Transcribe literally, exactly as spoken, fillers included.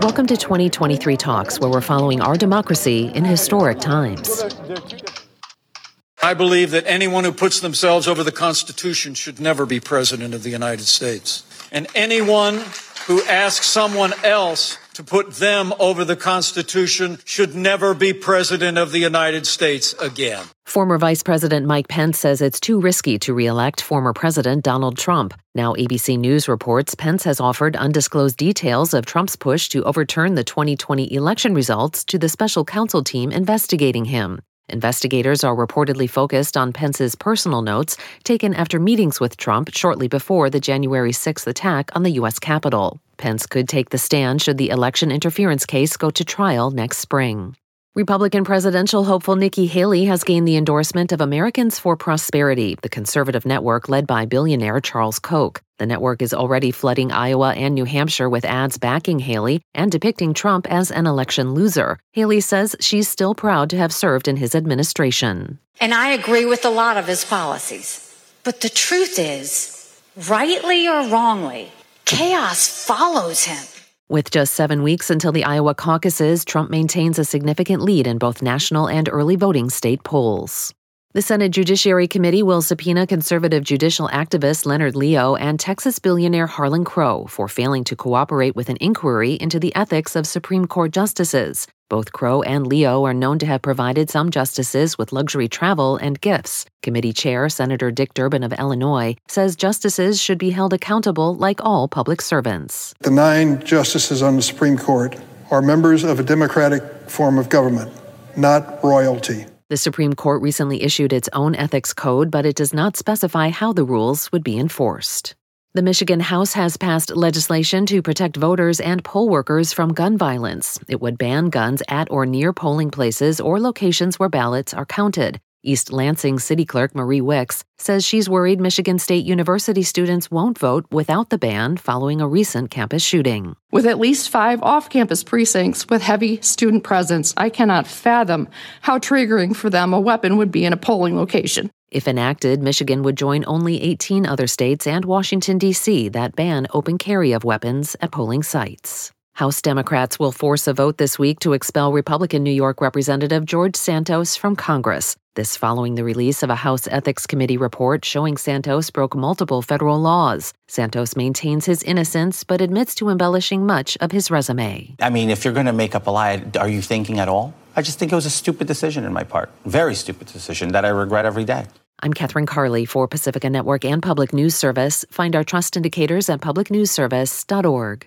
Welcome to twenty twenty-three Talks, where we're following our democracy in historic times. I believe that anyone who puts themselves over the Constitution should never be president of the United States. And anyone who asks someone else to put them over the Constitution should never be president of the United States again. Former Vice President Mike Pence says it's too risky to re-elect former President Donald Trump. Now A B C News reports Pence has offered undisclosed details of Trump's push to overturn the twenty twenty election results to the special counsel team investigating him. Investigators are reportedly focused on Pence's personal notes taken after meetings with Trump shortly before the January sixth attack on the U S Capitol. Pence could take the stand should the election interference case go to trial next spring. Republican presidential hopeful Nikki Haley has gained the endorsement of Americans for Prosperity, the conservative network led by billionaire Charles Koch. The network is already flooding Iowa and New Hampshire with ads backing Haley and depicting Trump as an election loser. Haley says she's still proud to have served in his administration. And I agree with a lot of his policies. But the truth is, rightly or wrongly, chaos follows him. With just seven weeks until the Iowa caucuses, Trump maintains a significant lead in both national and early voting state polls. The Senate Judiciary Committee will subpoena conservative judicial activist Leonard Leo and Texas billionaire Harlan Crow for failing to cooperate with an inquiry into the ethics of Supreme Court justices. Both Crow and Leo are known to have provided some justices with luxury travel and gifts. Committee Chair Senator Dick Durbin of Illinois says justices should be held accountable like all public servants. The nine justices on the Supreme Court are members of a democratic form of government, not royalty. The Supreme Court recently issued its own ethics code, but it does not specify how the rules would be enforced. The Michigan House has passed legislation to protect voters and poll workers from gun violence. It would ban guns at or near polling places or locations where ballots are counted. East Lansing City Clerk Marie Wicks says she's worried Michigan State University students won't vote without the ban following a recent campus shooting. With at least five off-campus precincts with heavy student presence, I cannot fathom how triggering for them a weapon would be in a polling location. If enacted, Michigan would join only eighteen other states and Washington, D C that ban open carry of weapons at polling sites. House Democrats will force a vote this week to expel Republican New York Representative George Santos from Congress. This following the release of a House Ethics Committee report showing Santos broke multiple federal laws. Santos maintains his innocence, but admits to embellishing much of his resume. I mean, if you're going to make up a lie, are you thinking at all? I just think it was a stupid decision on my part. Very stupid decision that I regret every day. I'm Catherine Carley for Pacifica Network and Public News Service. Find our trust indicators at public news service dot org.